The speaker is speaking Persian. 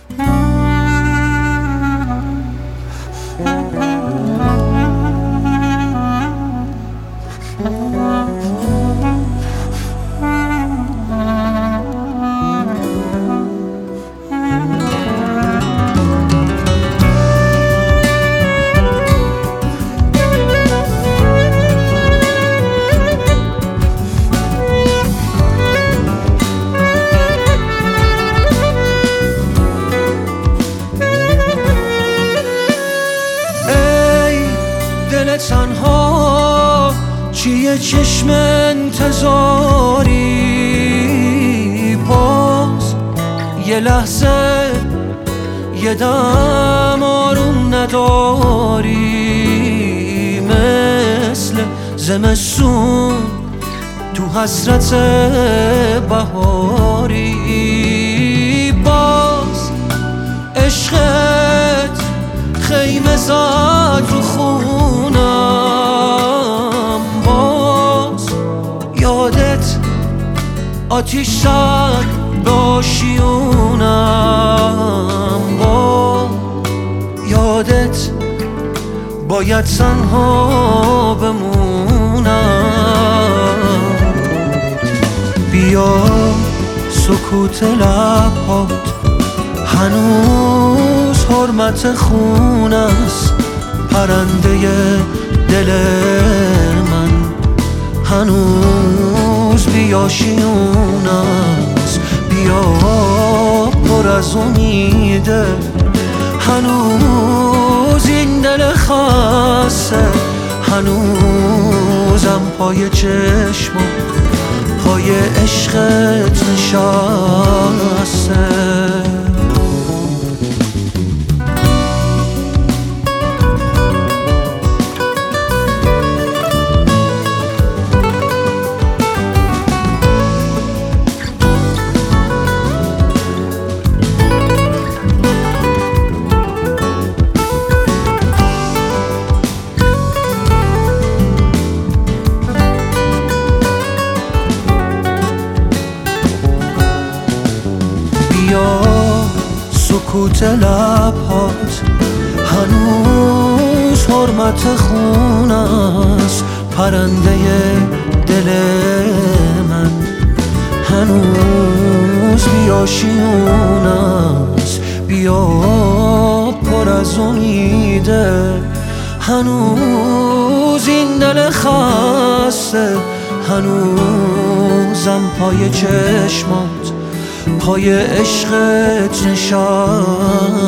تنها چیه چشم انتظاری، باز یه لحظه یه دم آروم نداری، مثل زمستون تو حسرت بهاری، باز عشقت خیمه زد رو خونم، باز یادت آتیش زد به آشیونم، باز یادت باید تنها بمونم. بیا سکوت لبات هنوز حرمت خون است، پرنده دل من هنوز بیاشیون است. بیا پر از امیده هنوز این دل خسته، هنوزم پای چشمم پای عشقت نشسته. بیا سکوت لبات هنوز حرمت خون است، پرنده دل من هنوز بیاشیون است. بیا پر از امیده هنوز این دل خسته، هنوزم پای چشمات پای عشقت نشسته.